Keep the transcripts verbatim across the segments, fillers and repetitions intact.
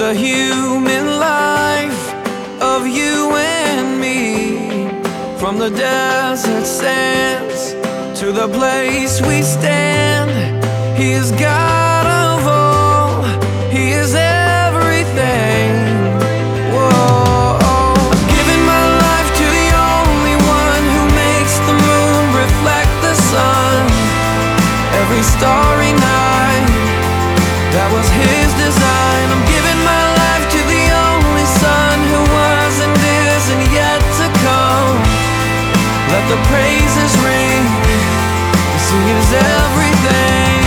the human life of you and me. From the desert sands to the place we stand, He is God of all, He is everything. Whoa. I'm giving my life to the only one who makes the moon reflect the sun. Every starry night, that was His design. I'm giving my life to the only Son who was and is and yet to come. Let the praises ring, 'cause He is everything.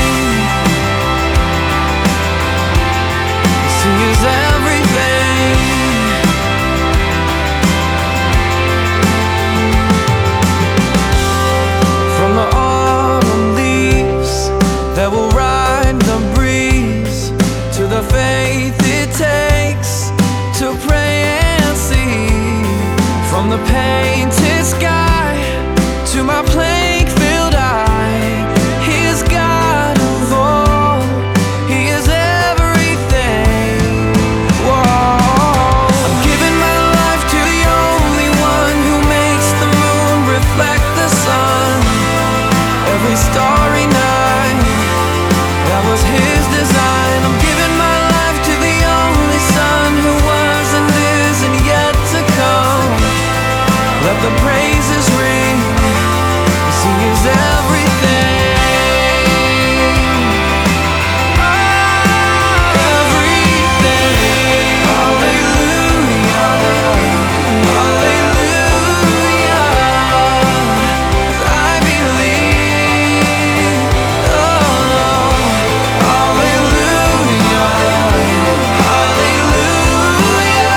'Cause He is everything. From the autumn leaves that will ride the breeze, to the faith it takes to pray and see. From the painted sky to my plague-filled eye, He is God of all, He is everything. Whoa. I'm giving my life to the only one who makes the moon reflect the sun. Every starry night, that was His design. I'm giving my life to the only Son who was and is and yet to come. Let the praises ring, 'cause He is everything. Everything. Hallelujah. Hallelujah. 'Cause I believe. Oh, hallelujah. Hallelujah.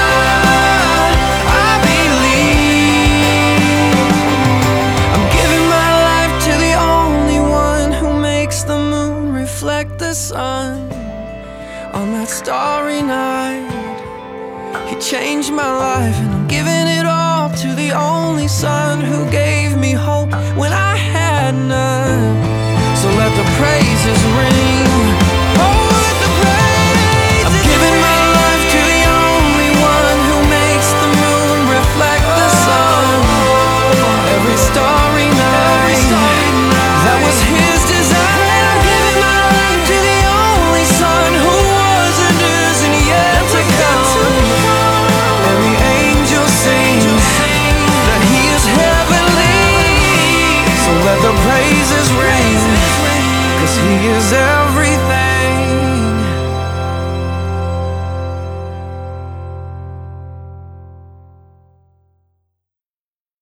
I believe. I'm giving my life to the only one who makes the moon reflect the sun. On that starry night, He changed my life, and I'm giving it all to the only Son who gave me hope when I had none. So let the praises ring. Oh, let the praises I'm giving my life to the only one who makes the moon reflect the sun. Every starry night, that was His design. I'm giving my life to the only Son who was and is and yet to come. Every angel sings that He is heavenly. So let the praises ring, 'cause He is everything.